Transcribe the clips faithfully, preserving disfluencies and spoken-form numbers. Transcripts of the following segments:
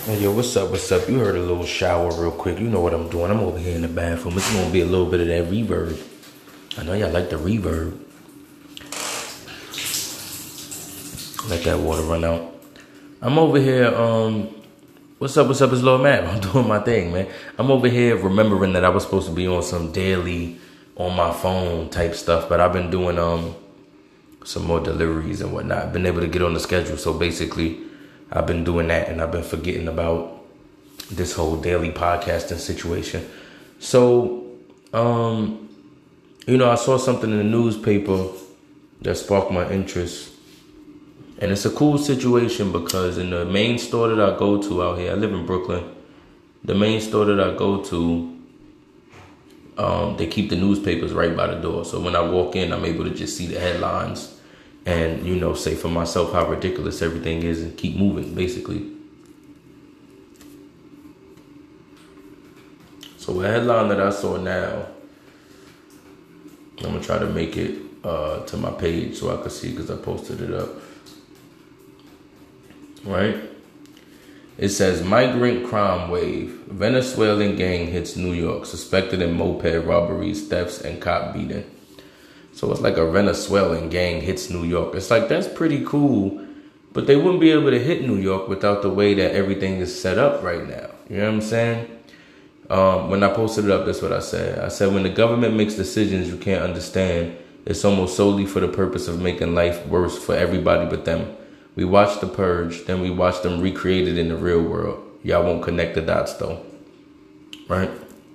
Hey, yo, what's up? What's up? You heard a little shower real quick. You know what I'm doing. I'm over here in the bathroom. It's gonna be a little bit of that reverb. I know y'all like the reverb. Let that water run out. I'm over here. Um, what's up? What's up? It's Lil Matt. I'm doing my thing, man. I'm over here remembering that I was supposed to be on some daily on my phone type stuff, but I've been doing um some more deliveries and whatnot. I've been able to get on the schedule, so basically, I've been doing that, and I've been forgetting about this whole daily podcasting situation. So, um, you know, I saw something in the newspaper that sparked my interest. And it's a cool situation because in the main store that I go to out here, I live in Brooklyn. The main store that I go to, um, they keep the newspapers right by the door. So when I walk in, I'm able to just see the headlines and, you know, say for myself how ridiculous everything is and keep moving, basically. So a headline that I saw now, I'm going to try to make it uh, to my page so I can see because I posted it up. Right? It says, migrant crime wave. Venezuelan gang hits New York. Suspected in moped robberies, thefts, and cop beating. So it's like a Venezuelan gang hits New York. It's like, that's pretty cool. But they wouldn't be able to hit New York without the way that everything is set up right now. You know what I'm saying? Um, when I posted it up, that's what I said. I said, when the government makes decisions you can't understand, it's almost solely for the purpose of making life worse for everybody but them. We watched The Purge, then we watched them recreated in the real world. Y'all won't connect the dots though. Right?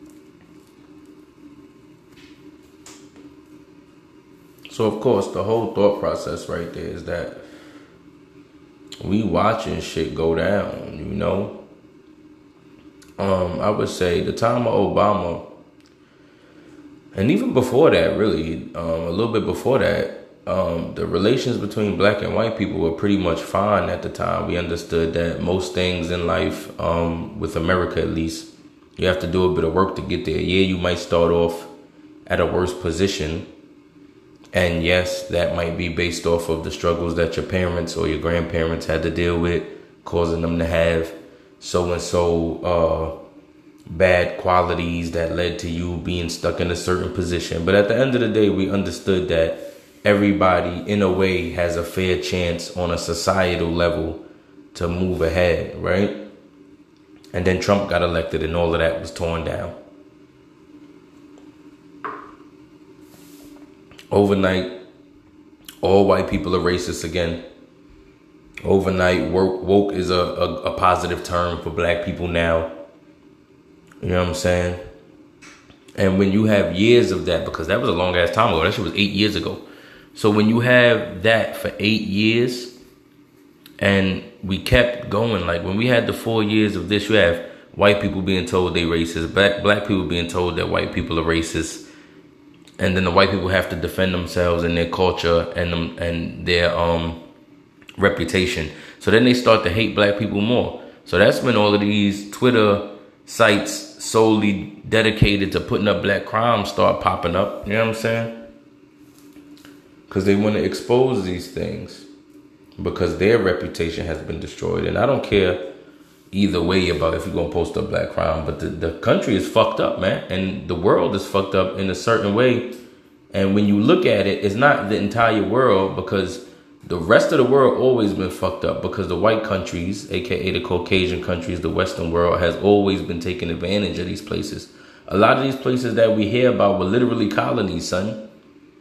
So of course, the whole thought process right there is that we watching shit go down, you know? Um, I would say the time of Obama, and even before that, really, um, a little bit before that, um, the relations between black and white people were pretty much fine at the time. We understood that most things in life, um, with America at least, you have to do a bit of work to get there. Yeah, you might start off at a worse position. And yes, that might be based off of the struggles that your parents or your grandparents had to deal with, causing them to have so-and-so uh, bad qualities that led to you being stuck in a certain position. But at the end of the day, we understood that everybody, in a way, has a fair chance on a societal level to move ahead, right? And then Trump got elected and all of that was torn down. Overnight, all white people are racist again. Overnight, woke, woke is a, a, a positive term for black people now. You know what I'm saying? And when you have years of that, because that was a long ass time ago. That shit was eight years ago. So when you have that for eight years and we kept going, like when we had the four years of this, you have white people being told they racist, black, black people being told that white people are racist. And then the white people have to defend themselves and their culture and them, and their um reputation. So then they start to hate black people more. So that's when all of these Twitter sites solely dedicated to putting up black crime start popping up. You know what I'm saying? Because they want to expose these things because their reputation has been destroyed. And I don't care either way about if you're going to post up black crime, but the, the country is fucked up, man. And the world is fucked up in a certain way. And when you look at it, it's not the entire world, because the rest of the world always been fucked up, because the white countries, aka the Caucasian countries, the Western world, has always been taking advantage of these places. A lot of these places that we hear about were literally colonies, son.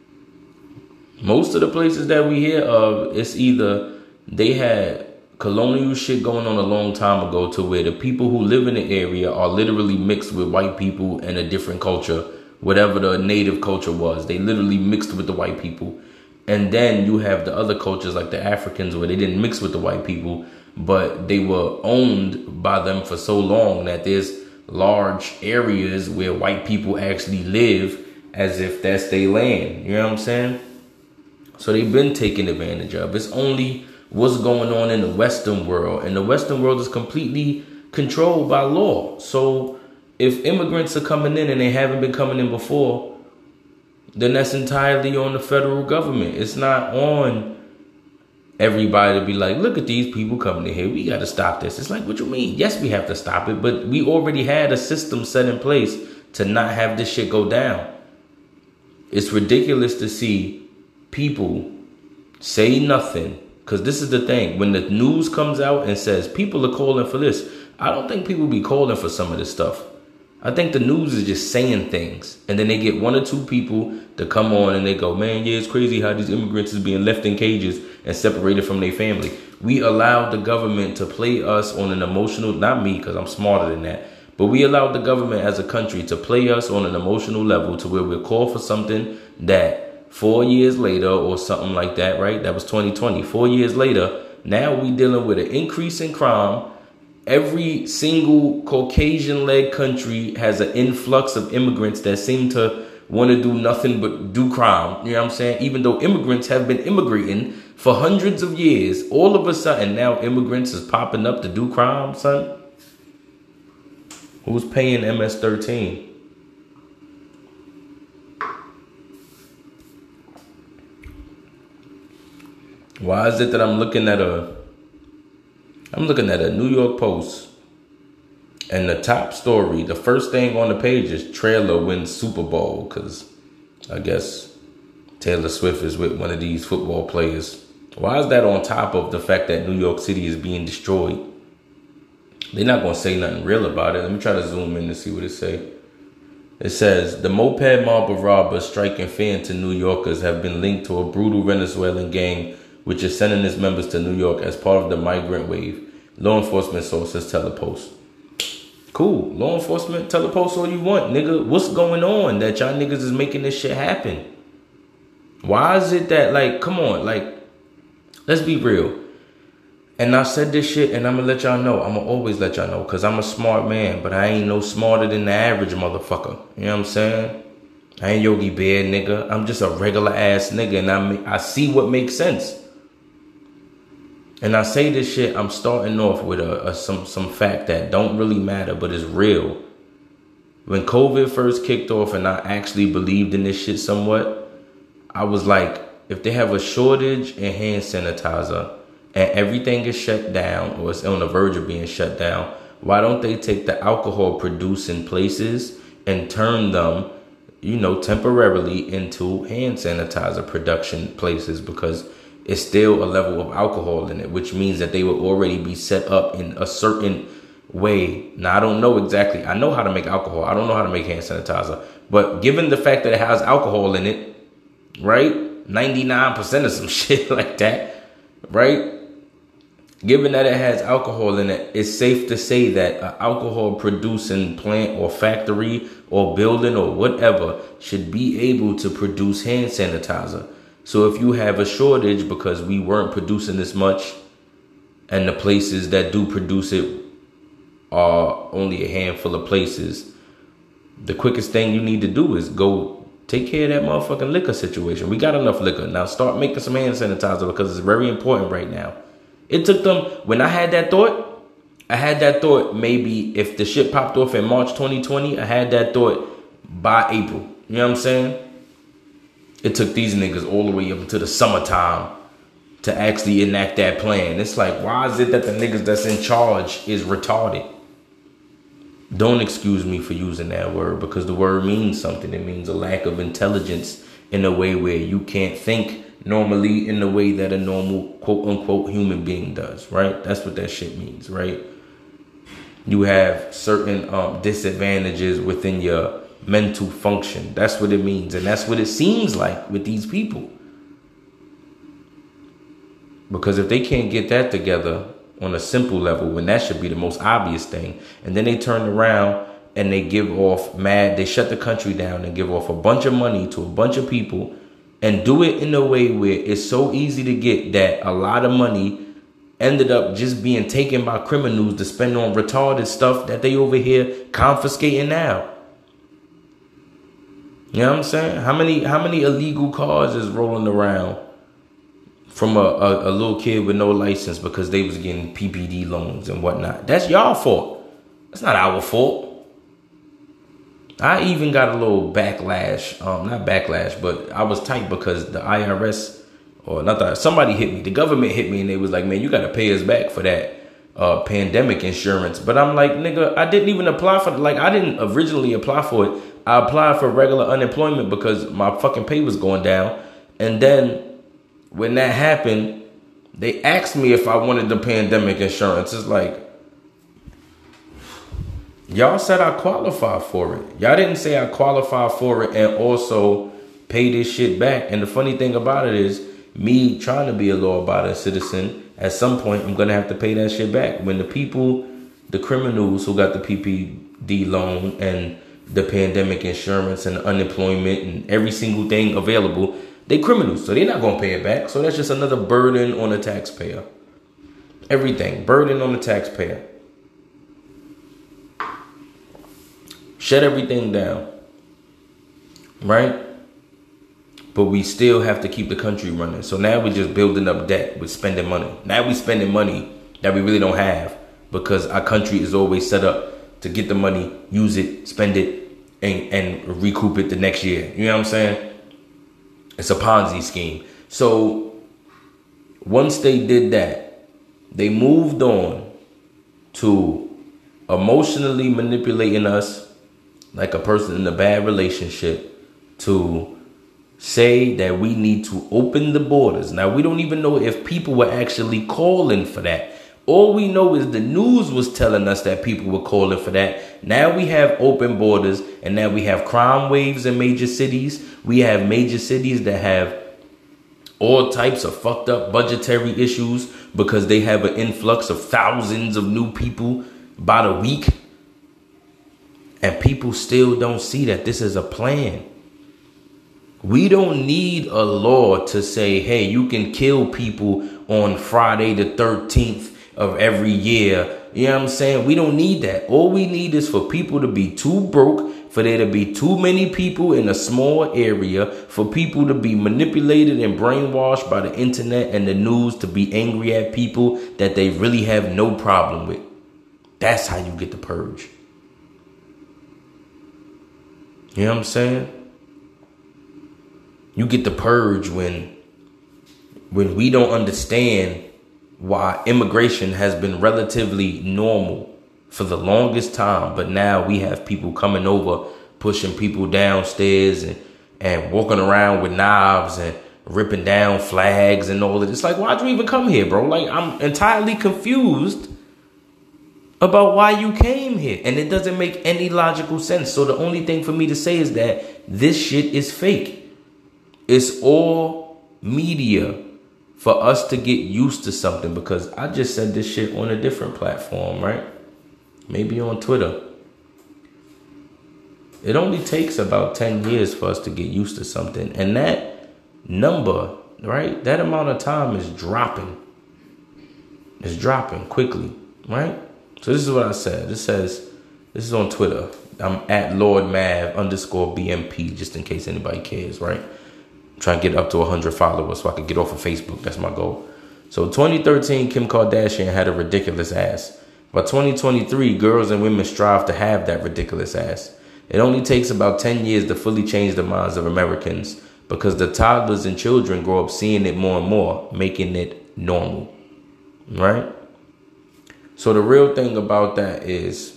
Most of the places that we hear of, it's either they had colonial shit going on a long time ago to where the people who live in the area are literally mixed with white people and a different culture, whatever the native culture was. They literally mixed with the white people. And then you have the other cultures like the Africans where they didn't mix with the white people, but they were owned by them for so long that there's large areas where white people actually live as if that's their land. You know what I'm saying? So they've been taken advantage of. It's only what's going on in the Western world. And the Western world is completely controlled by law. So if immigrants are coming in and they haven't been coming in before, then that's entirely on the federal government. It's not on everybody to be like, look at these people coming in here. We got to stop this. It's like, what you mean? Yes, we have to stop it. But we already had a system set in place to not have this shit go down. It's ridiculous to see people say nothing. Because this is the thing. When the news comes out and says people are calling for this, I don't think people be calling for some of this stuff. I think the news is just saying things. And then they get one or two people to come on and they go, man, yeah, it's crazy how these immigrants is being left in cages and separated from their family. We allowed the government to play us on an emotional, not me, because I'm smarter than that. But we allowed the government as a country to play us on an emotional level to where we'll call for something that four years later or something like that, right? That was twenty twenty. Four years later, now we dealing with an increase in crime. Every single Caucasian-led country has an influx of immigrants that seem to want to do nothing but do crime. You know what I'm saying? Even though immigrants have been immigrating for hundreds of years, all of a sudden now immigrants is popping up to do crime, son. Who's paying M S thirteen? Why is it that I'm looking at a I'm looking at a New York Post, and the top story, the first thing on the page is Trailer wins Super Bowl, because I guess Taylor Swift is with one of these football players. Why is that on top of the fact that New York City is being destroyed? They're not going to say nothing real about it. Let me try to zoom in to see what it say. It says, the moped mob of robbers striking fear into New Yorkers have been linked to a brutal Venezuelan gang which is sending its members to New York as part of the migrant wave. Law enforcement sources tell the Post. Cool. Law enforcement, tell the Post all you want, nigga. What's going on that y'all niggas is making this shit happen? Why is it that, like, come on, like, let's be real. And I said this shit, and I'm going to let y'all know. I'm going to always let y'all know, because I'm a smart man, but I ain't no smarter than the average motherfucker. You know what I'm saying? I ain't Yogi Bear, nigga. I'm just a regular ass nigga, and I I see what makes sense. And I say this shit, I'm starting off with a, a some some fact that don't really matter, but is real. When COVID first kicked off and I actually believed in this shit somewhat, I was like, if they have a shortage in hand sanitizer and everything is shut down or it's on the verge of being shut down, why don't they take the alcohol producing places and turn them, you know, temporarily into hand sanitizer production places? Because it's still a level of alcohol in it, which means that they will already be set up in a certain way. Now, I don't know exactly. I know how to make alcohol. I don't know how to make hand sanitizer. But given the fact that it has alcohol in it, right? ninety-nine percent of some shit like that, right? Given that it has alcohol in it, it's safe to say that an alcohol producing plant or factory or building or whatever should be able to produce hand sanitizer. So if you have a shortage because we weren't producing this much and the places that do produce it are only a handful of places, the quickest thing you need to do is go take care of that motherfucking liquor situation. We got enough liquor. Now start making some hand sanitizer because it's very important right now. It took them, when I had that thought, I had that thought maybe if the shit popped off in March twenty twenty, I had that thought by April. You know what I'm saying? It took these niggas all the way up into the summertime to actually enact that plan. It's like, why is it that the niggas that's in charge is retarded? Don't excuse me for using that word, because the word means something. It means a lack of intelligence in a way where you can't think normally in the way that a normal quote unquote human being does, right? That's what that shit means, right? You have certain um, disadvantages within your mental function. That's what it means. And that's what it seems like with these people. Because if they can't get that together on a simple level, when that should be the most obvious thing, and then they turn around and they give off mad, they shut the country down and give off a bunch of money to a bunch of people and do it in a way where it's so easy to get that a lot of money ended up just being taken by criminals to spend on retarded stuff that they over here confiscating now. You know what I'm saying? How many how many illegal cars is rolling around from a, a, a little kid with no license because they was getting P P D loans and whatnot? That's y'all fault. That's not our fault. I even got a little backlash. Um, not backlash, but I was tight because the I R S or not that somebody hit me. The government hit me and they was like, man, you got to pay us back for that uh, pandemic insurance. But I'm like, nigga, I didn't even apply for it. Like, I didn't originally apply for it. I applied for regular unemployment because my fucking pay was going down. And then when that happened, they asked me if I wanted the pandemic insurance. It's like, y'all said I qualify for it. Y'all didn't say I qualify for it and also pay this shit back. And the funny thing about it is, me trying to be a law-abiding citizen, at some point I'm gonna have to pay that shit back. When the people, the criminals who got the P P D loan and the pandemic insurance and unemployment and every single thing available, they criminals, so they're not gonna pay it back. So that's just another burden on the taxpayer. Everything, burden on the taxpayer. Shut everything down, right? But we still have to keep the country running. So now we're just building up debt with spending money. Now we're spending money that we really don't have because our country is always set up to get the money, use it, spend it, and, and recoup it the next year. You know what I'm saying? It's a Ponzi scheme. So once they did that, they moved on to emotionally manipulating us like a person in a bad relationship to say that we need to open the borders. Now, we don't even know if people were actually calling for that. All we know is the news was telling us that people were calling for that. Now we have open borders, and now we have crime waves in major cities. We have major cities that have all types of fucked up budgetary issues because they have an influx of thousands of new people by the week. And people still don't see that this is a plan. We don't need a law to say, hey, you can kill people on Friday the thirteenth of every year. You know what I'm saying? We don't need that. All we need is for people to be too broke, for there to be too many people in a small area, for people to be manipulated and brainwashed by the internet and the news to be angry at people that they really have no problem with. That's how you get the purge. You know what I'm saying? You get the purge when, when we don't understand why immigration has been relatively normal for the longest time. But now we have people coming over, pushing people downstairs and, and walking around with knives and ripping down flags and all of this. It's like, why'd you even come here, bro? Like, I'm entirely confused about why you came here. And it doesn't make any logical sense. So the only thing for me to say is that this shit is fake. It's all media for us to get used to something, because I just said this shit on a different platform, right? Maybe on Twitter. It only takes about ten years for us to get used to something. And that number, right? That amount of time is dropping. It's dropping quickly, right? So this is what I said. This says, this is on Twitter. I'm at Lord Mav underscore B M P, just in case anybody cares, right? I'm trying to get up to one hundred followers so I can get off of Facebook. That's my goal. So twenty thirteen, Kim Kardashian had a ridiculous ass. By twenty twenty-three, girls and women strive to have that ridiculous ass. It only takes about ten years to fully change the minds of Americans, because the toddlers and children grow up seeing it more and more, making it normal, right? So the real thing about that is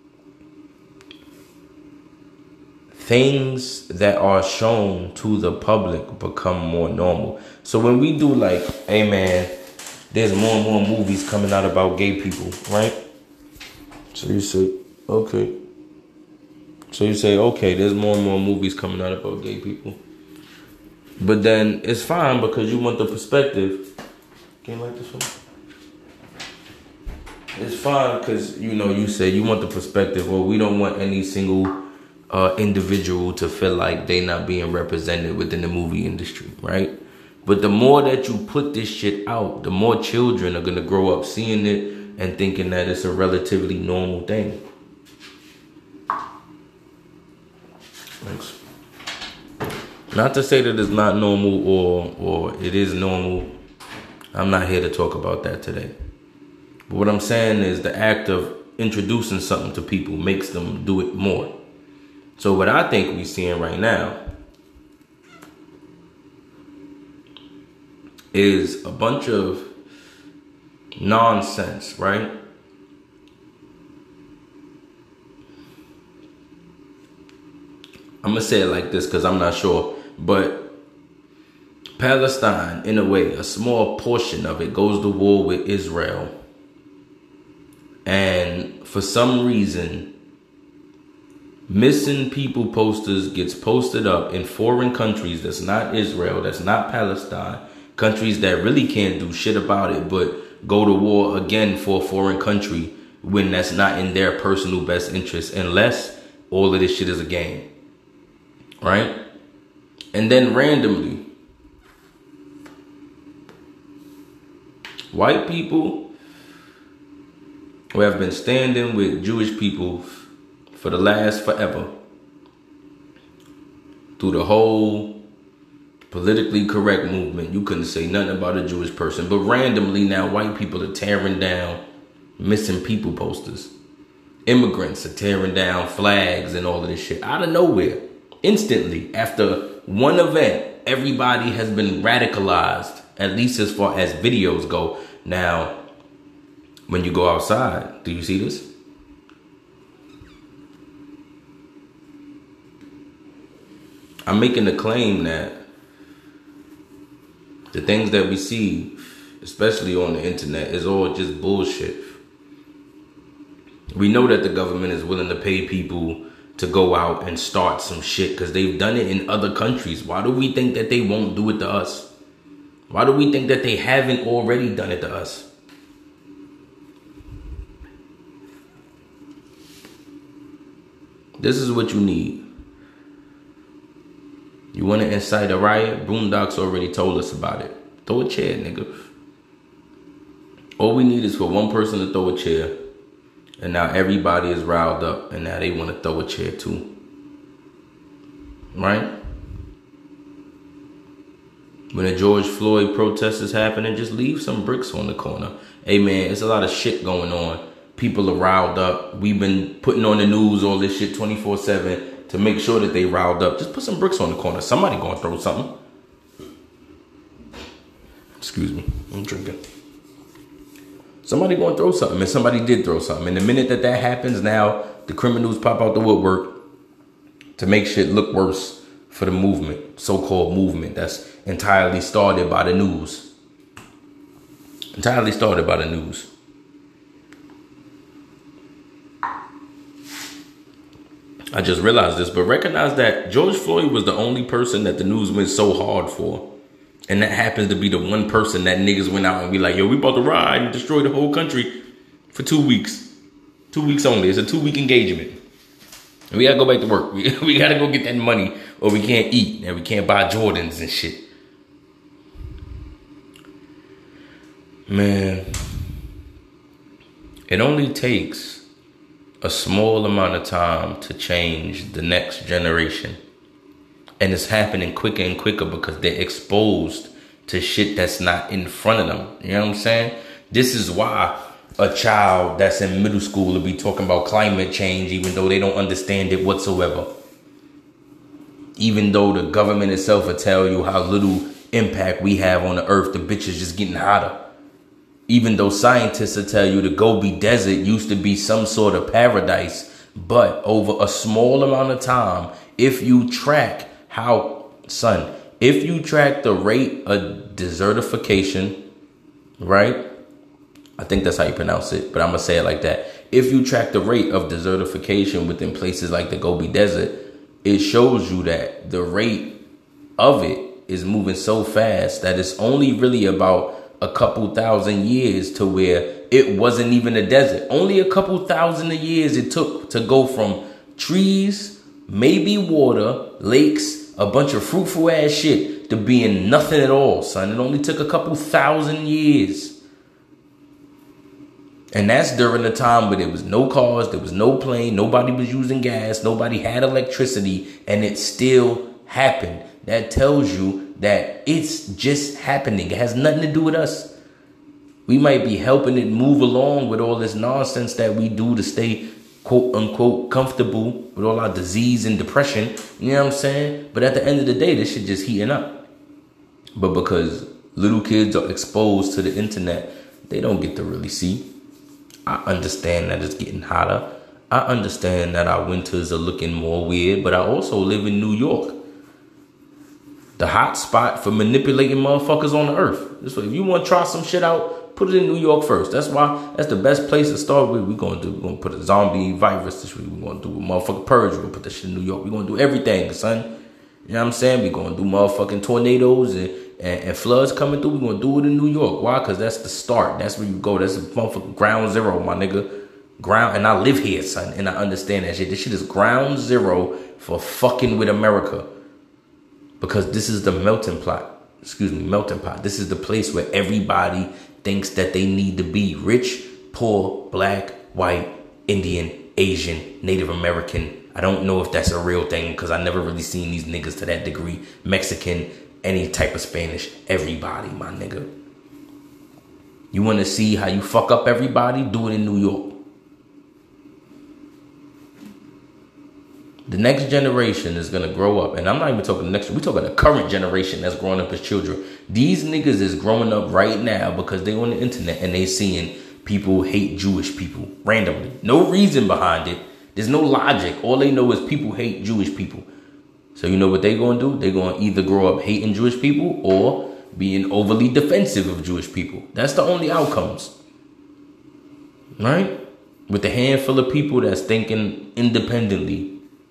things that are shown to the public become more normal. So when we do like, hey man, there's more and more movies coming out about gay people, right? So you say, okay. So you say, okay, there's more and more movies coming out about gay people. But then it's fine because you want the perspective. Can you like this one? It's fine because, you know, you say you want the perspective, well, we don't want any single uh, individual to feel like they not being represented within the movie industry, right? But the more that you put this shit out, the more children are going to grow up seeing it and thinking that it's a relatively normal thing. Thanks. Not to say that it's not normal or or it is normal. I'm not here to talk about that today. But what I'm saying is the act of introducing something to people makes them do it more. So what I think we're seeing right now is a bunch of nonsense, right? I'm going to say it like this because I'm not sure. But Palestine, in a way, a small portion of it goes to war with Israel. And for some reason, missing people posters gets posted up in foreign countries that's not Israel, that's not Palestine, countries that really can't do shit about it, but go to war again for a foreign country when that's not in their personal best interest, unless all of this shit is a game. Right? And then randomly, white people who have been standing with Jewish people for the last forever, through the whole politically correct movement, you couldn't say nothing about a Jewish person. But randomly now, white people are tearing down missing people posters. Immigrants are tearing down flags and all of this shit out of nowhere. Instantly, after one event, everybody has been radicalized, at least as far as videos go. Now, when you go outside, do you see this? I'm making the claim that the things that we see, especially on the internet, is all just bullshit. We know that the government is willing to pay people to go out and start some shit because they've done it in other countries. Why do we think that they won't do it to us? Why do we think that they haven't already done it to us? This is what you need. You want to incite a riot? Boondocks already told us about it. Throw a chair, nigga. All we need is for one person to throw a chair. And now everybody is riled up. And now they want to throw a chair too. Right? When a George Floyd protest is happening, just leave some bricks on the corner. Hey man, it's a lot of shit going on. People are riled up. We've been putting on the news all this shit twenty-four seven to make sure that they riled up. Just put some bricks on the corner. Somebody gonna throw something. Excuse me, I'm drinking. Somebody gonna throw something, and somebody did throw something. And the minute that that happens, now the criminals pop out the woodwork to make shit look worse for the movement, so-called movement that's entirely started by the news. Entirely started by the news. I just realized this, but recognize that George Floyd was the only person that the news went so hard for. And that happens to be the one person that niggas went out and be like, yo, we about to ride and destroy the whole country for two weeks. Two weeks only. It's a two-week engagement. And we gotta go back to work. We, we gotta go get that money or we can't eat and we can't buy Jordans and shit. Man, it only takes a small amount of time to change the next generation. And it's happening quicker and quicker because they're exposed to shit that's not in front of them. You know what I'm saying? This is why a child that's in middle school will be talking about climate change even though they don't understand it whatsoever. Even though the government itself will tell you how little impact we have on the earth, the bitch is just getting hotter. Even though scientists will tell you the Gobi Desert used to be some sort of paradise, but over a small amount of time, if you track how, son, if you track the rate of desertification, right? I think that's how you pronounce it, but I'm going to say it like that. If you track the rate of desertification within places like the Gobi Desert, it shows you that the rate of it is moving so fast that it's only really about a couple thousand years to where it wasn't even a desert. Only a couple thousand of years it took to go from trees, maybe water, lakes, a bunch of fruitful ass shit to being nothing at all, son. It only took a couple thousand years. And that's during the time where there was no cars, there was no plane, nobody was using gas, nobody had electricity, and it still happened. That tells you that it's just happening. It has nothing to do with us. We might be helping it move along with all this nonsense that we do to stay quote unquote comfortable with all our disease and depression. You know what I'm saying? But at the end of the day, this shit just heating up. But because little kids are exposed to the internet, they don't get to really see. I understand that it's getting hotter. I understand that our winters are looking more weird, but I also live in New York, the hot spot for manipulating motherfuckers on the earth. This way, if you want to try some shit out, put it in New York first. That's why, that's the best place to start with. We're going to do, we're going to put a zombie virus this week. We're going to do a motherfucking purge. We're going to put that shit in New York. We're going to do everything, son. You know what I'm saying? We're going to do motherfucking tornadoes and, and, and floods coming through. We're going to do it in New York. Why? Because that's the start. That's where you go. That's the motherfucking ground zero, my nigga. Ground, and I live here, son, and I understand that shit. This shit is ground zero for fucking with America. Because this is the melting pot. Excuse me, melting pot. This is the place where everybody thinks that they need to be. Rich, poor, black, white, Indian, Asian, Native American. I don't know if that's a real thing because I never really seen these niggas to that degree. Mexican, any type of Spanish. Everybody, my nigga. You want to see how you fuck up everybody? Do it in New York. The next generation is going to grow up. And I'm not even talking the next. We're talking the current generation that's growing up as children. These niggas is growing up right now because they on the internet and they seeing people hate Jewish people randomly. No reason behind it. There's no logic. All they know is people hate Jewish people. So you know what they going to do? They're going to either grow up hating Jewish people or being overly defensive of Jewish people. That's the only outcomes. Right? With a handful of people that's thinking independently.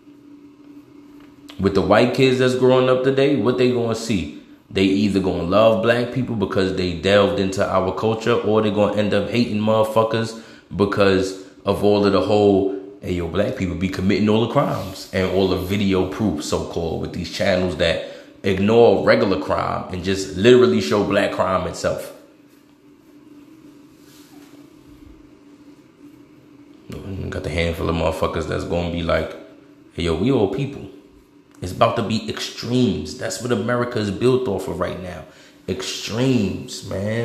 With the white kids that's growing up today, what they going to see? They either going to love black people because they delved into our culture, or they going to end up hating motherfuckers because of all of the whole, hey, yo, black people be committing all the crimes and all the video proof, so-called, with these channels that ignore regular crime and just literally show black crime itself. Got the handful of motherfuckers that's going to be like, hey, yo, we all people. It's about to be extremes. That's what America is built off of right now. Extremes, man.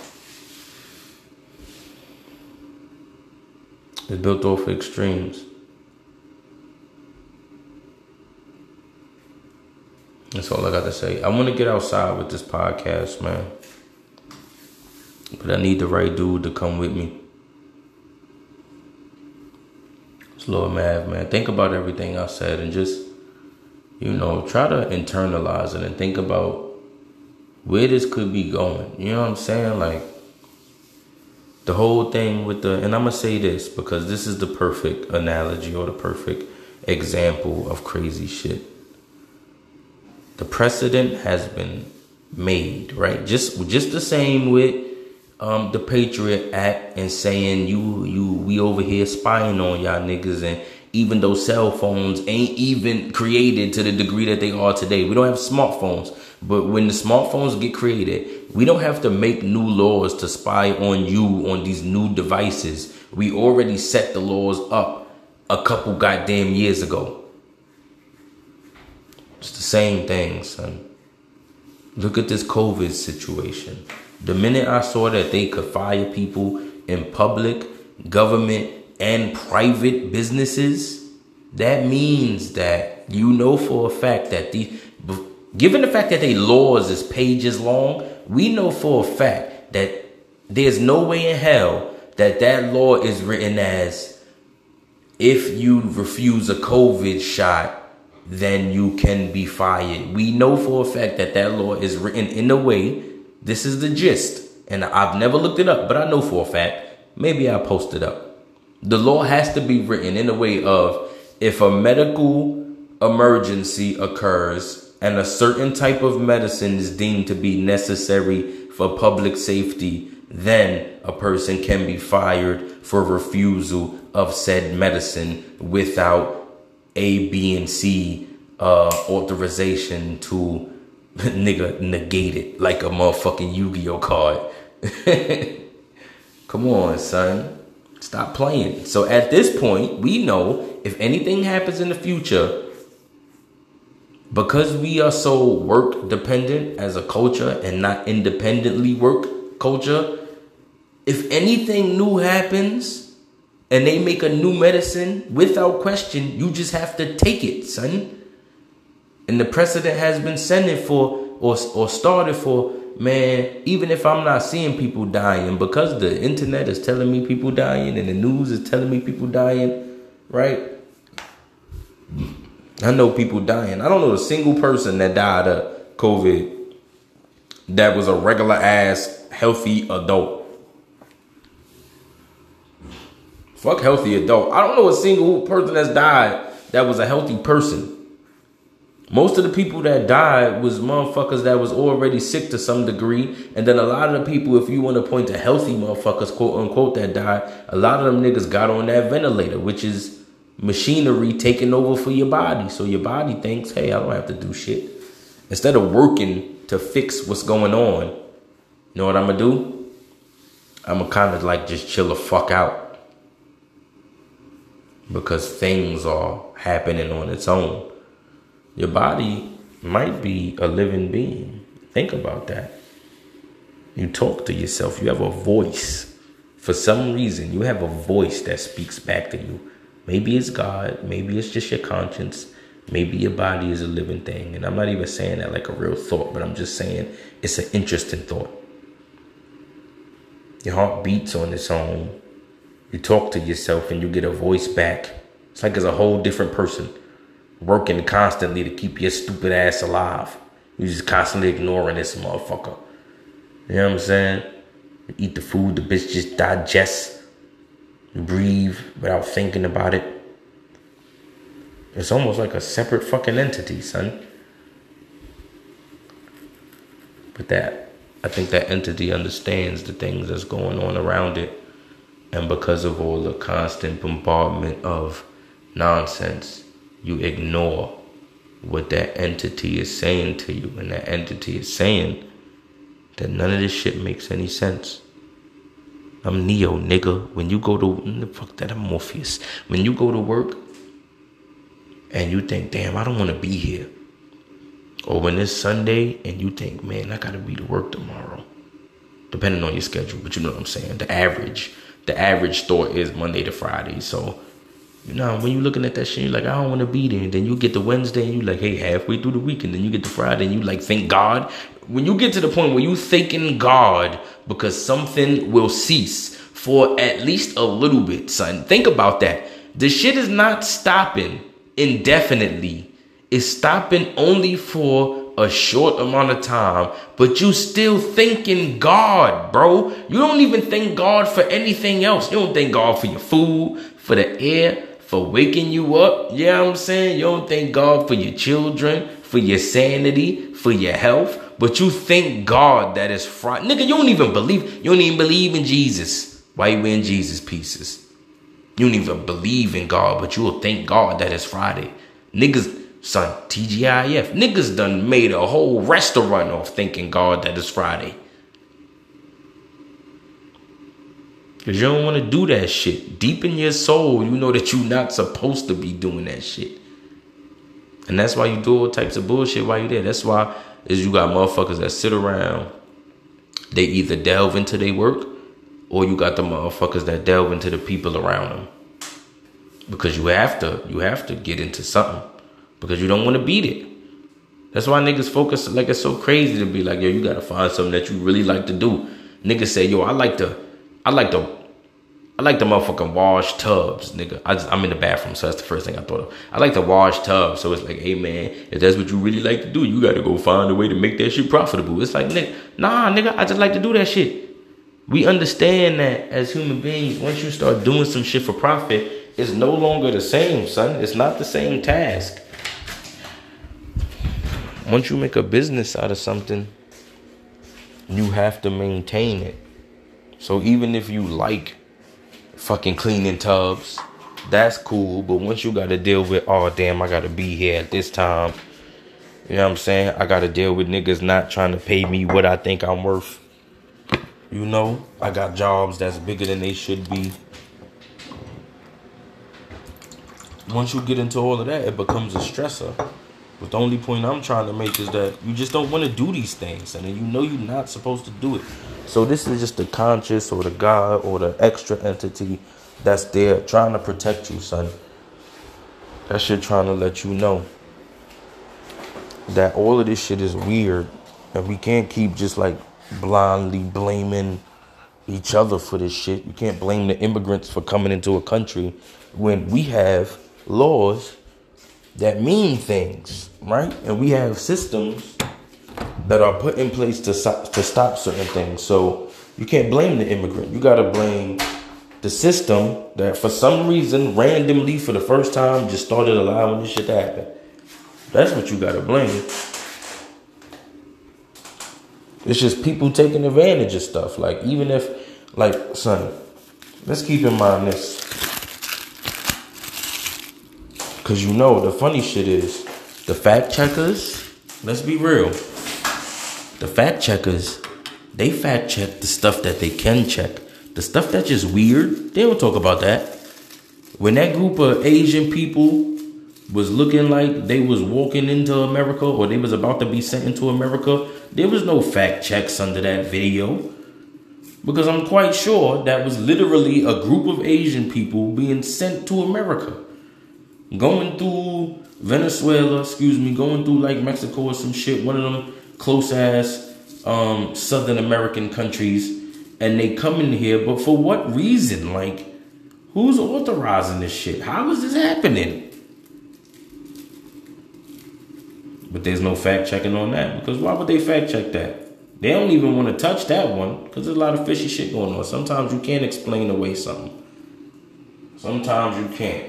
It's built off of extremes. That's all I got to say. I want to get outside with this podcast, man. But I need the right dude to come with me. It's Lord Mav, man. Think about everything I said and just, you know, try to internalize it and think about where this could be going. You know what I'm saying? Like, the whole thing with the, and I'm going to say this because this is the perfect analogy or the perfect example of crazy shit. The precedent has been made, right? Just just the same with um, the Patriot Act and saying you, you, we over here spying on y'all niggas, and even though cell phones ain't even created to the degree that they are today. We don't have smartphones. But when the smartphones get created, we don't have to make new laws to spy on you on these new devices. We already set the laws up a couple goddamn years ago. It's the same thing, son. Look at this COVID situation. The minute I saw that they could fire people in public, government, and private businesses, that means that you know for a fact that the, given the fact that they laws is pages long, we know for a fact that there's no way in hell that that law is written as, if you refuse a COVID shot, then you can be fired. We know for a fact that that law is written in a way, this is the gist, and I've never looked it up, but I know for a fact, maybe I'll post it up. The law has to be written in a way of, if a medical emergency occurs and a certain type of medicine is deemed to be necessary for public safety, then a person can be fired for refusal of said medicine without A, B, and C uh, authorization to nigga negate it like a motherfucking Yu-Gi-Oh card. Come on, son. Stop playing. So at this point, we know if anything happens in the future, because we are so work dependent as a culture and not independently work culture, if anything new happens and they make a new medicine, without question, you just have to take it, son. And the precedent has been set for or, or started for man, even if I'm not seeing people dying, because the internet is telling me people dying and the news is telling me people dying, right? I know people dying. I don't know a single person that died of COVID that was a regular ass healthy adult. Fuck healthy adult. I don't know a single person that's died that was a healthy person. Most of the people that died was motherfuckers that was already sick to some degree. And then a lot of the people, if you want to point to healthy motherfuckers, quote unquote, that died, a lot of them niggas got on that ventilator, which is machinery taking over for your body. So your body thinks, hey, I don't have to do shit. Instead of working to fix what's going on, you know what I'm going to do? I'm going to kind of like just chill the fuck out. Because things are happening on its own. Your body might be a living being. Think about that. You talk to yourself. You have a voice. For some reason, you have a voice that speaks back to you. Maybe it's God. Maybe it's just your conscience. Maybe your body is a living thing. And I'm not even saying that like a real thought, but I'm just saying it's an interesting thought. Your heart beats on its own. You talk to yourself and you get a voice back. It's like it's a whole different person working constantly to keep your stupid ass alive. You just constantly ignoring this motherfucker. You know what I'm saying? You eat the food, the bitch just digests. You breathe without thinking about it. It's almost like a separate fucking entity, son. But that, I think that entity understands the things that's going on around it. And because of all the constant bombardment of nonsense, you ignore what that entity is saying to you. And that entity is saying that none of this shit makes any sense. I'm Neo, nigga. When you go to, fuck that, I'm Morpheus. When you go to work and you think, damn, I don't want to be here. Or when it's Sunday and you think, man, I got to be to work tomorrow. Depending on your schedule, but you know what I'm saying. The average. The average thought is Monday to Friday. So, you know, when you're looking at that shit, you're like, I don't want to be there. And then you get to Wednesday and you're like, hey, halfway through the week. And then you get to Friday and you like, thank God. When you get to the point where you thanking God because something will cease for at least a little bit, son. Think about that. The shit is not stopping indefinitely. It's stopping only for a short amount of time, but you still thanking God, bro. You don't even thank God for anything else. You don't thank God for your food, for the air, for waking you up. You know what I'm saying? You don't thank God for your children, for your sanity, for your health, but you thank God that it's Friday. Nigga, you don't even believe, you don't even believe in Jesus. Why you wearing Jesus pieces? You don't even believe in God, but you will thank God that it's Friday. Niggas, son, T G I F. Niggas done made a whole restaurant off thanking God that it's Friday. Because you don't want to do that shit. Deep in your soul, you know that you're not supposed to be doing that shit. And that's why you do all types of bullshit while you're there. That's why is you got motherfuckers that sit around. They either delve into their work or you got the motherfuckers that delve into the people around them. Because you have to, you have to get into something. Because you don't want to beat it. That's why niggas focus like it's so crazy to be like, yo, you got to find something that you really like to do. Niggas say, yo, I like to, I like to, I like to motherfucking wash tubs, nigga. I just, I'm in the bathroom, so that's the first thing I thought of. I like to wash tubs. So it's like, hey, man, if that's what you really like to do, you got to go find a way to make that shit profitable. It's like, nigga, nah, nigga, I just like to do that shit. We understand that as human beings, once you start doing some shit for profit, it's no longer the same, son. It's not the same task. Once you make a business out of something, you have to maintain it. So even if you like fucking cleaning tubs, that's cool. But once you got to deal with, oh, damn, I got to be here at this time. You know what I'm saying? I got to deal with niggas not trying to pay me what I think I'm worth. You know, I got jobs that's bigger than they should be. Once you get into all of that, it becomes a stressor. But the only point I'm trying to make is that you just don't want to do these things. And then you know you're not supposed to do it. So this is just the conscious or the God or the extra entity that's there trying to protect you, son. That shit trying to let you know that all of this shit is weird. And we can't keep just like blindly blaming each other for this shit. You can't blame the immigrants for coming into a country when we have laws that mean things, right? And we have systems that are put in place to to stop certain things. So you can't blame the immigrant. You gotta blame the system that for some reason, randomly, for the first time, just started allowing this shit to happen. That's what you gotta blame. It's just people taking advantage of stuff. Like, even if, like, son, let's keep in mind this. Because you know, the funny shit is, the fact checkers, let's be real. The fact checkers, they fact check the stuff that they can check. The stuff that's just weird, they don't talk about that. When that group of Asian people was looking like they was walking into America or they was about to be sent into America, there was no fact checks under that video. Because I'm quite sure that was literally a group of Asian people being sent to America. Going through Venezuela, excuse me, going through like Mexico or some shit, one of them close ass um, Southern American countries, and they come in here, but for what reason? Like, who's authorizing this shit? How is this happening? But there's no fact checking on that, because why would they fact check that? They don't even want to touch that one, because there's a lot of fishy shit going on. Sometimes you can't explain away something. Sometimes you can't.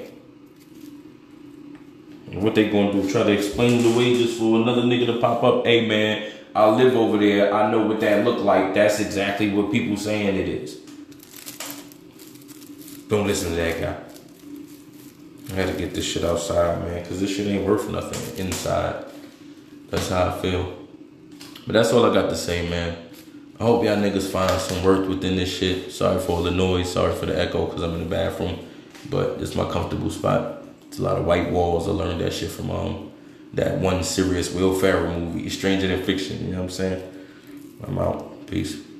And what they gonna do? Try to explain it away just for another nigga to pop up? Hey man, I live over there. I know what that look like. That's exactly what people saying it is. Don't listen to that guy. I had to get this shit outside, man, because this shit ain't worth nothing inside. That's how I feel. But that's all I got to say, man. I hope y'all niggas find some worth within this shit. Sorry for all the noise. Sorry for the echo because I'm in the bathroom. But it's my comfortable spot. It's a lot of white walls. I learned that shit from um that one serious Will Ferrell movie, Stranger Than Fiction. You know what I'm saying? I'm out. Peace.